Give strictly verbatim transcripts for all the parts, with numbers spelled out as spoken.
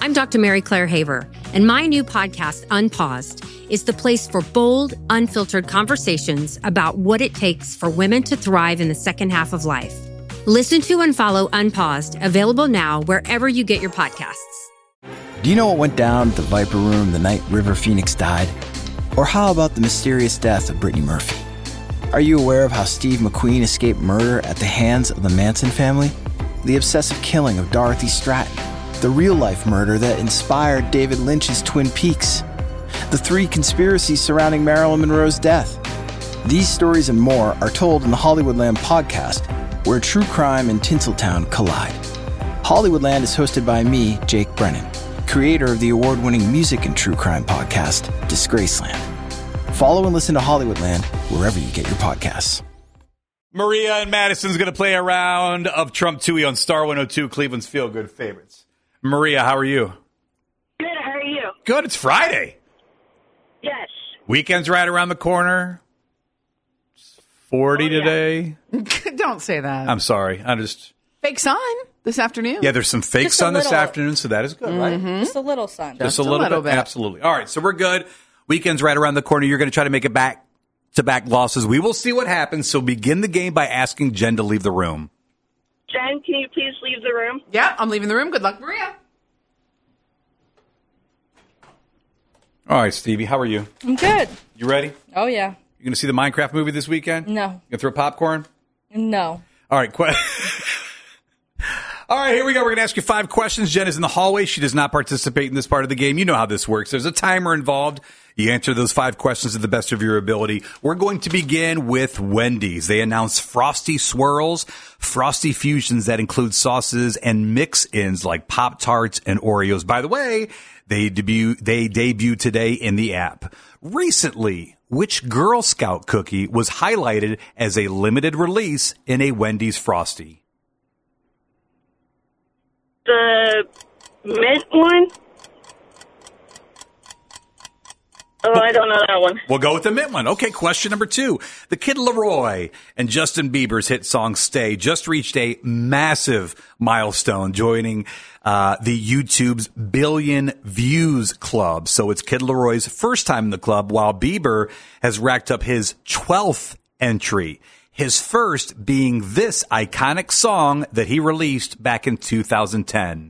I'm Doctor Mary Claire Haver, and my new podcast, Unpaused, is the place for bold, unfiltered conversations about what it takes for women to thrive in the second half of life. Listen to and follow Unpaused, available now wherever you get your podcasts. Do you know what went down at the Viper Room the night River Phoenix died? Or how about the mysterious death of Brittany Murphy? Are you aware of how Steve McQueen escaped murder at the hands of the Manson family? The obsessive killing of Dorothy Stratton? The real-life murder that inspired David Lynch's Twin Peaks? The three conspiracies surrounding Marilyn Monroe's death? These stories and more are told in the Hollywoodland podcast, where true crime and Tinseltown collide. Hollywoodland is hosted by me, Jake Brennan, creator of the award-winning music and true crime podcast, Disgraceland. Follow and listen to Hollywoodland wherever you get your podcasts. Maria and Madison's going to play a round of Trump Tooie on Star one oh two, Cleveland's feel-good favorites. Maria, how are you? Good, how are you? Good, it's Friday. Yes. Weekend's right around the corner. It's forty oh, today. Yeah. Don't say that. I'm sorry. I'm just... Fake sun this afternoon. Yeah, there's some fake just sun little, this afternoon, so that is good, mm-hmm. right? Just a little sun. Just, just a little, little bit. bit. Absolutely. All right, so we're good. Weekend's right around the corner. You're going to try to make it back to back losses. We will see what happens. So begin the game by asking Jen to leave the room. Jen, can you please leave the room? Yeah, I'm leaving the room. Good luck, Maria. All right, Stevie, how are you? I'm good. You ready? Oh, yeah. You going to see the Minecraft movie this weekend? No. You going to throw popcorn? No. All right, qu- All right, here we go. We're going to ask you five questions. Jen is in the hallway. She does not participate in this part of the game. You know how this works. There's a timer involved. You answer those five questions to the best of your ability. We're going to begin with Wendy's. They announced Frosty Swirls, Frosty Fusions that include sauces and mix-ins like Pop-Tarts and Oreos. By the way, they debut they debuted today in the app. Recently, which Girl Scout cookie was highlighted as a limited release in a Wendy's Frosty? The mint one? Oh, I don't know that one. We'll go with the mint one. Okay, question number two. The Kid Laroi and Justin Bieber's hit song Stay just reached a massive milestone, joining uh, the YouTube's billion views club. So it's Kid Laroi's first time in the club, while Bieber has racked up his twelfth entry. His first being this iconic song that he released back in two thousand ten.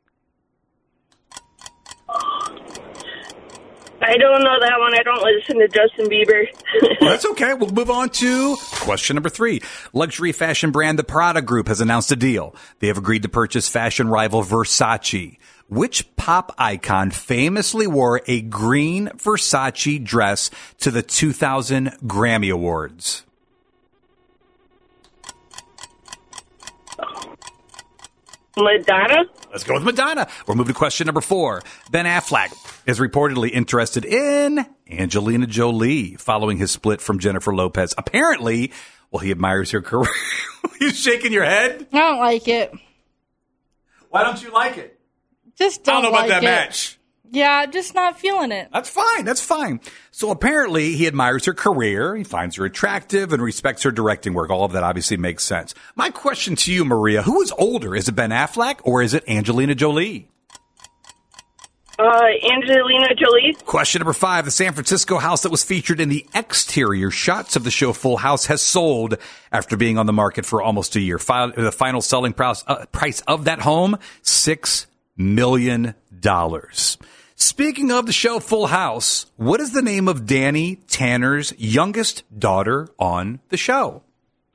I don't know that one. I don't listen to Justin Bieber. Well, that's okay. We'll move on to question number three. Luxury fashion brand The Prada Group has announced a deal. They have agreed to purchase fashion rival Versace. Which pop icon famously wore a green Versace dress to the two thousand Grammy Awards? Madonna? Let's go with Madonna. We're moving to question number four. Ben Affleck is reportedly interested in Angelina Jolie following his split from Jennifer Lopez. Apparently, well, he admires her career. You shaking your head? I don't like it. Why don't you like it? Just don't I don't know like about that it. match. Yeah, just not feeling it. That's fine. That's fine. So apparently he admires her career. He finds her attractive and respects her directing work. All of that obviously makes sense. My question to you, Maria, who is older? Is it Ben Affleck or is it Angelina Jolie? Uh, Angelina Jolie. Question number five. The San Francisco house that was featured in the exterior shots of the show Full House has sold after being on the market for almost a year. The final selling price, uh, price of that home, six million dollars. Speaking of the show Full House, what is the name of Danny Tanner's youngest daughter on the show?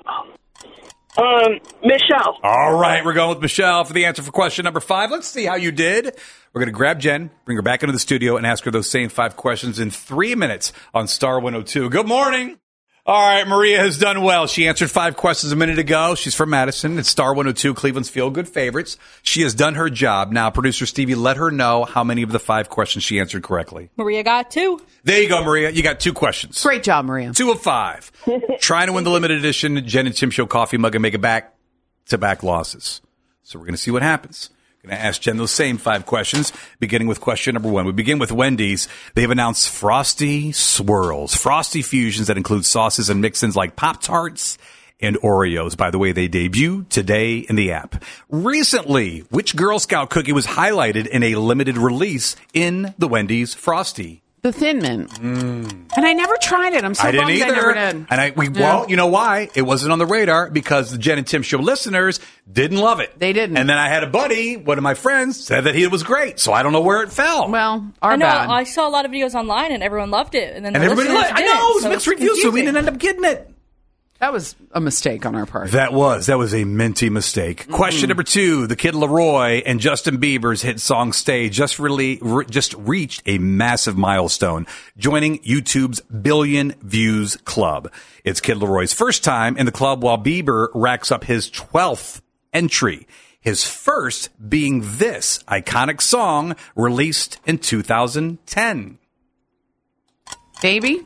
Um, Michelle. All right, we're going with Michelle for the answer for question number five. Let's see how you did. We're going to grab Jen, bring her back into the studio, and ask her those same five questions in three minutes on Star one oh two. Good morning. All right, Maria has done well. She answered five questions a minute ago. She's from Madison. It's Star one oh two, Cleveland's feel-good favorites. She has done her job. Now, producer Stevie, let her know how many of the five questions she answered correctly. Maria got two. There you go, Maria. You got two questions. Great job, Maria. Two of five. Trying to win the limited edition Jen and Tim Show coffee mug and make it back-to-back losses. So we're going to see what happens. Going to ask Jen those same five questions, beginning with question number one. We begin with Wendy's. They've announced Frosty Swirls, Frosty Fusions that include sauces and mix-ins like Pop-Tarts and Oreos. By the way, they debut today in the app. Recently, which Girl Scout cookie was highlighted in a limited release in the Wendy's Frosty? The Thin Mint. Mm. And I never tried it. I'm so I didn't bummed either. I never did. And I, we, Yeah. well, you know why? It wasn't on the radar because the Jen and Tim Show listeners didn't love it. They didn't. And then I had a buddy, one of my friends, said that he was great. So I don't know where it fell. Well, our I know. bad. I saw a lot of videos online, and everyone loved it. And then and the everybody listeners liked it. I didn't, know, it was so mixed it's reviews, so we confusing. didn't end up getting it. That was a mistake on our part. That was. That was a minty mistake. Mm-hmm. Question number two. The Kid Laroi and Justin Bieber's hit song Stay just really re- just reached a massive milestone, joining YouTube's billion views club. It's Kid Laroi's first time in the club while Bieber racks up his twelfth entry. His first being this iconic song released in two thousand ten. Baby?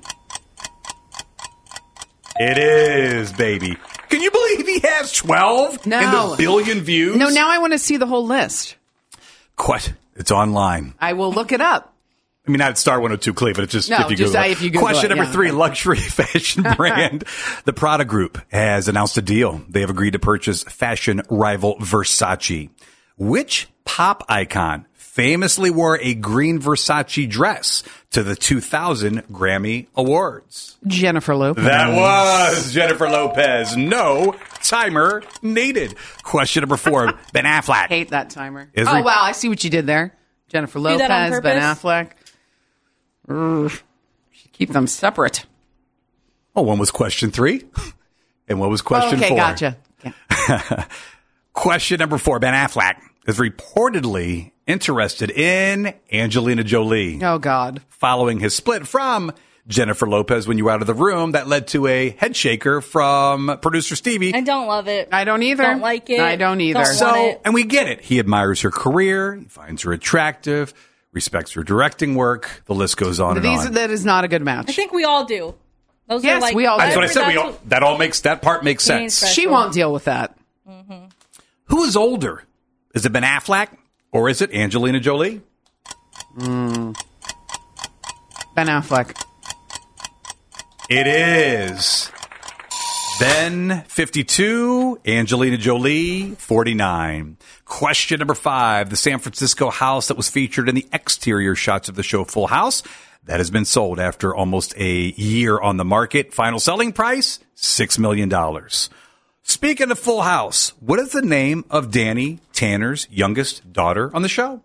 It is, baby. Can you believe he has twelve No. in the billion views? No, now I want to see the whole list. What? It's online. I will look it up. I mean, not at Star one oh two Cleveland. It's just No, if you just, Google uh, it. if you Google Question it, number yeah. three, luxury fashion brand. The Prada Group has announced a deal. They have agreed to purchase fashion rival Versace. Which pop icon famously wore a green Versace dress to the two thousand Grammy Awards? Jennifer Lopez. That was Jennifer Lopez. No timer needed. Question number four, Ben Affleck. Hate that timer. Is oh, re- wow. I see what you did there. Jennifer Do that on Lopez, Ben purpose? Affleck. Ugh. Keep them separate. Oh, one was question three, and one was question okay, four. gotcha. Yeah. Question number four, Ben Affleck is reportedly interested in Angelina Jolie Oh, God. following his split from Jennifer Lopez when you were out of the room. That led to a head shaker from producer Stevie. I don't love it. I don't either. Don't like it. I don't either. Don't So, want it. and we get it. He admires her career. He finds her attractive, respects her directing work. The list goes on and These, on. that is not a good match. I think we all do. Those Yes, are like, we all do. That's what I said. We that's all, that all makes, that part makes Teenage sense. special. She won't deal with that. Who is older? Is it Ben Affleck or is it Angelina Jolie? Ben Affleck. It is Ben, fifty-two, Angelina Jolie, forty-nine. Question number five. The San Francisco house that was featured in the exterior shots of the show Full House, that has been sold after almost a year on the market. Final selling price, six million dollars. Speaking of Full House, what is the name of Danny Tanner's youngest daughter on the show?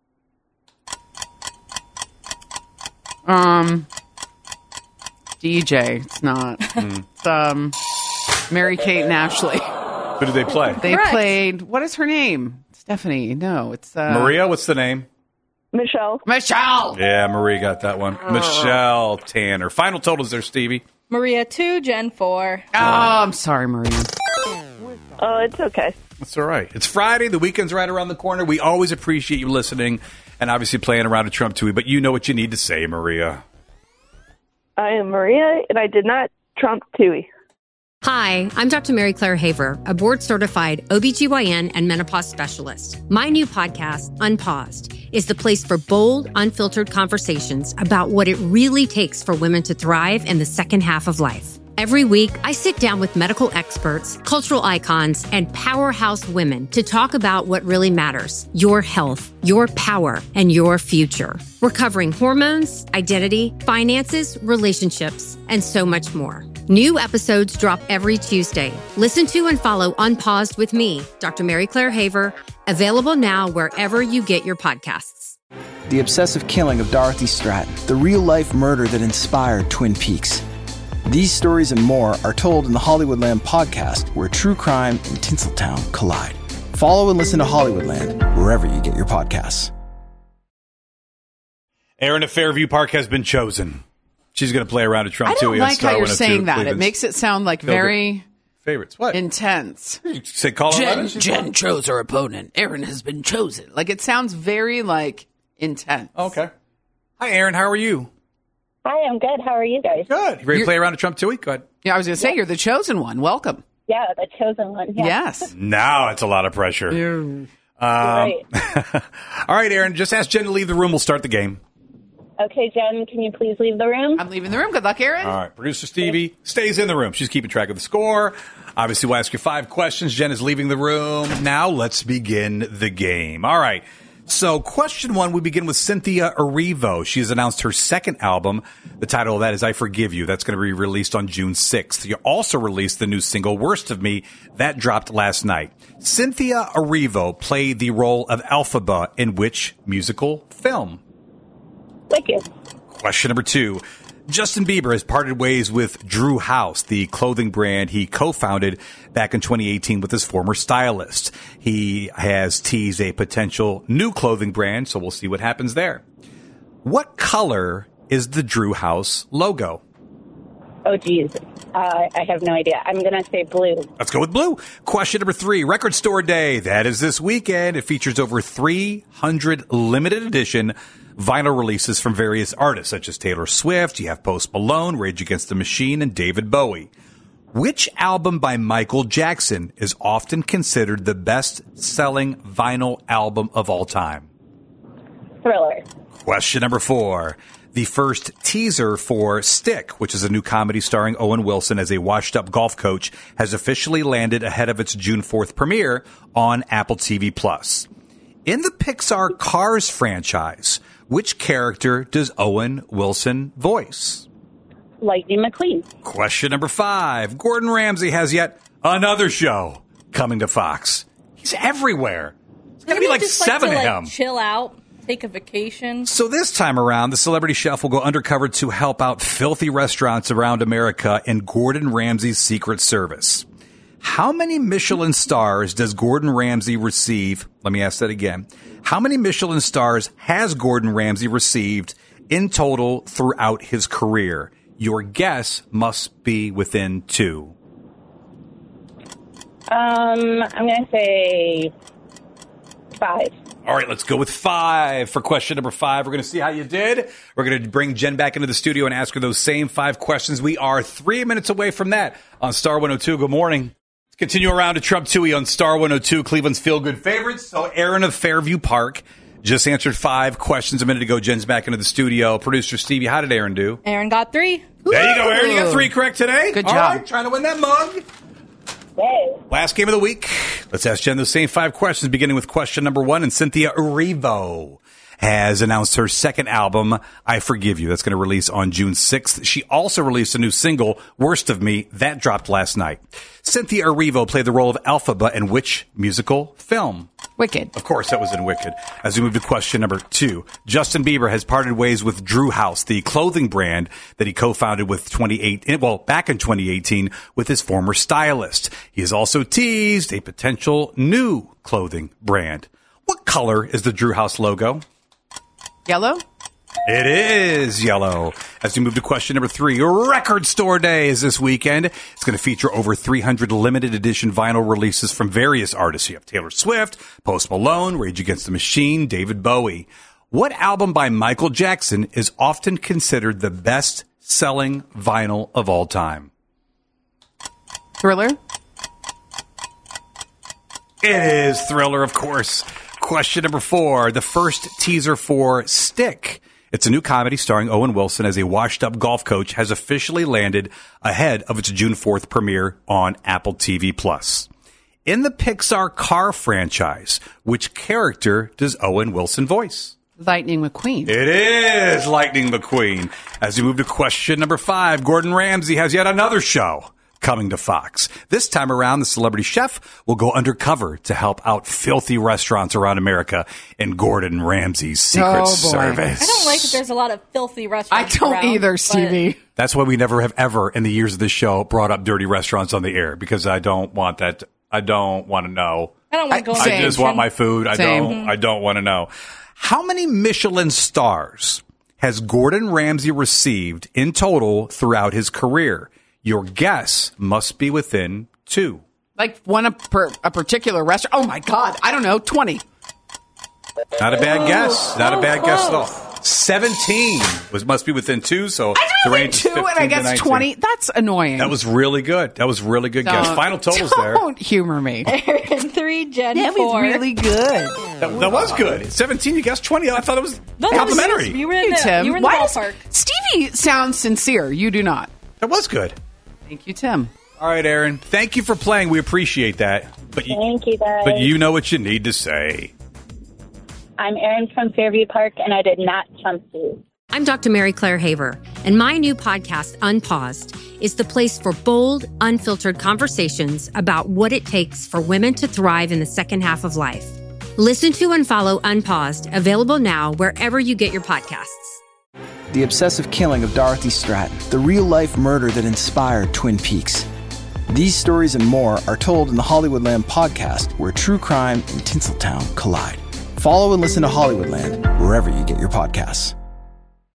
Um, D J. It's not. It's, um, Mary Kate and Ashley. Who did they play? They Correct. played. What is her name? Stephanie. No, it's uh, Maria, what's the name? Michelle. Michelle. Yeah, Marie got that one. Michelle Tanner. Final totals there, Stevie. Maria two, Jen four. Oh, I'm sorry, Maria. Oh, it's okay. That's all right. It's Friday. The weekend's right around the corner. We always appreciate you listening and obviously playing around at Trump Tui, but you know what you need to say, Maria. I am Maria, and I did not trump Tui. Hi, I'm Doctor Mary Claire Haver, a board-certified O B G Y N and menopause specialist. My new podcast, Unpaused, is the place for bold, unfiltered conversations about what it really takes for women to thrive in the second half of life. Every week, I sit down with medical experts, cultural icons, and powerhouse women to talk about what really matters: your health, your power, and your future. We're covering hormones, identity, finances, relationships, and so much more. New episodes drop every Tuesday. Listen to and follow Unpaused with me, Doctor Mary Claire Haver, available now wherever you get your podcasts. The obsessive killing of Dorothy Stratton, the real-life murder that inspired Twin Peaks. These stories and more are told in the Hollywoodland podcast, where true crime and Tinseltown collide. Follow and listen to Hollywoodland wherever you get your podcasts. Erin of Fairview Park has been chosen. She's going to play around at Trump I don't Tui on like Star how you're one oh two, saying that. It Cleveland's makes it sound like favorite- very favorites. What? intense. You say call her Jen, eleven? Jen chose her opponent. Aaron has been chosen. Like, it sounds very, like, intense. Okay. Hi, Erin. How are you? Hi, I'm good. How are you guys? Good. You ready to play around at Trump Tui? Go ahead. Yeah, I was going to say, you're the chosen one. Welcome. Yeah, the chosen one. Yeah. Yes. Now it's a lot of pressure. Um, Right. All right, Erin. Just ask Jen to leave the room. We'll start the game. Okay, Jen, can you please leave the room? I'm leaving the room. Good luck, Aaron. All right, producer Stevie stays in the room. She's keeping track of the score. Obviously, we'll ask you five questions. Jen is leaving the room. Now, let's begin the game. All right. So, question one, we begin with Cynthia Erivo. She has announced her second album. The title of that is I Forgive You. That's going to be released on June sixth. You also released the new single, Worst of Me. That dropped last night. Cynthia Erivo played the role of Elphaba in which musical film? Wicked. Question number two. Justin Bieber has parted ways with Drew House, the clothing brand he co-founded back in twenty eighteen with his former stylist. He has teased a potential new clothing brand, so we'll see what happens there. What color is the Drew House logo? Oh, geez. Uh, I have no idea. I'm going to say blue. Let's go with blue. Question number three. Record Store Day. That is this weekend. It features over three hundred limited edition vinyl releases from various artists, such as Taylor Swift. You have Post Malone, Rage Against the Machine, and David Bowie. Which album by Michael Jackson is often considered the best-selling vinyl album of all time? Thriller. Question number four. The first teaser for Stick, which is a new comedy starring Owen Wilson as a washed-up golf coach, has officially landed ahead of its June fourth premiere on Apple T V Plus. In the Pixar Cars franchise, which character does Owen Wilson voice? Lightning McQueen. Question number five. Gordon Ramsay has yet another show coming to Fox. He's everywhere. It's going to be like just seven like of to, him. Like, chill out, take a vacation. So this time around, the celebrity chef will go undercover to help out filthy restaurants around America in Gordon Ramsay's Secret Service. How many Michelin stars does Gordon Ramsay receive? Let me ask that again. How many Michelin stars has Gordon Ramsay received in total throughout his career? Your guess must be within two. Um, I'm going to say five. All right, let's go with five for question number five. We're going to see how you did. We're going to bring Jen back into the studio and ask her those same five questions. We are three minutes away from that on Star one oh two. Good morning. Let's continue around to Trump Tui on Star one oh two, Cleveland's feel-good favorites. So Aaron of Fairview Park just answered five questions a minute ago. Jen's back into the studio. Producer Stevie, how did Aaron do? Aaron got three. There you go, Aaron. You got three correct today. Good All job. right, trying to win that mug. Yay. Last game of the week. Let's ask Jen those same five questions, beginning with question number one. And Cynthia Erivo has announced her second album, I Forgive You. That's going to release on June sixth. She also released a new single, Worst of Me. That dropped last night. Cynthia Erivo played the role of Elphaba in which musical film? Wicked. Of course, that was in Wicked. As we move to question number two, Justin Bieber has parted ways with Drew House, the clothing brand that he co-founded with twenty-eight, well, back in twenty eighteen with his former stylist. He has also teased a potential new clothing brand. What color is the Drew House logo? Yellow? It is yellow. As we move to question number three, Record Store Day is this weekend. It's going to feature over three hundred limited edition vinyl releases from various artists. You have Taylor Swift, Post Malone, Rage Against the Machine, David Bowie. What album by Michael Jackson is often considered the best-selling vinyl of all time? Thriller? It is Thriller, of course. Question number four, the first teaser for Stick. It's a new comedy starring Owen Wilson as a washed-up golf coach has officially landed ahead of its June fourth premiere on Apple T V Plus. In the Pixar Car franchise, which character does Owen Wilson voice? Lightning McQueen. It is Lightning McQueen. As we move to question number five, Gordon Ramsay has yet another show coming to Fox. This time around, the celebrity chef will go undercover to help out filthy restaurants around America in Gordon Ramsay's Secret Oh, boy. Service. I don't like that there's a lot of filthy I restaurants don't around, either, but- Stevie. That's why we never have ever in the years of this show brought up dirty restaurants on the air, because I don't want that. I don't want to know. I don't want to go. Same. I just want my food. I Same. don't. I don't want to know. How many Michelin stars has Gordon Ramsay received in total throughout his career? Your guess must be within two. Like one a, per, a particular restaurant. Oh, my God. I don't know. twenty. Not a bad guess. Not a so bad guess at all. close. seventeen was must be within two. So I the don't range is two, and I fifteen to guess nineteen. twenty. That's annoying. That was really good. That was really good guess. Don't- Final totals there. Don't humor me. Aaron three, Jen That four. was really good. That, that was good. seventeen, you guessed twenty. I thought it was No, that was- complimentary. You were in Hey, the, Tim. you were in the Why does- ballpark. Stevie sounds sincere. You do not. That was good. Thank you, Tim. All right, Aaron. Thank you for playing. We appreciate that. But you, Thank you, guys. but you know what you need to say. I'm Erin from Fairview Park, and I did not chump you. I'm Doctor Mary Claire Haver, and my new podcast, Unpaused, is the place for bold, unfiltered conversations about what it takes for women to thrive in the second half of life. Listen to and follow Unpaused, available now wherever you get your podcasts. The obsessive killing of Dorothy Stratton, the real-life murder that inspired Twin Peaks. These stories and more are told in the Hollywoodland podcast, where true crime and Tinseltown collide. Follow and listen to Hollywoodland wherever you get your podcasts.